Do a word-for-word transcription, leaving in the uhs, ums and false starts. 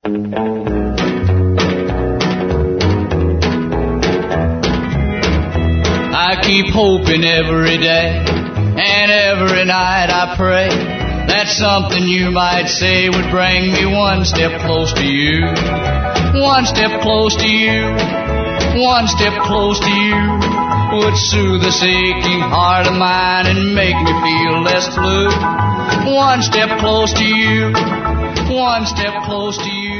I keep hoping every day, and every night I pray that something you might say would bring me one step close to you. One step close to you. One step close to you would soothe this aching heart of mine and make me feel less blue. One step close to you. One step close to you.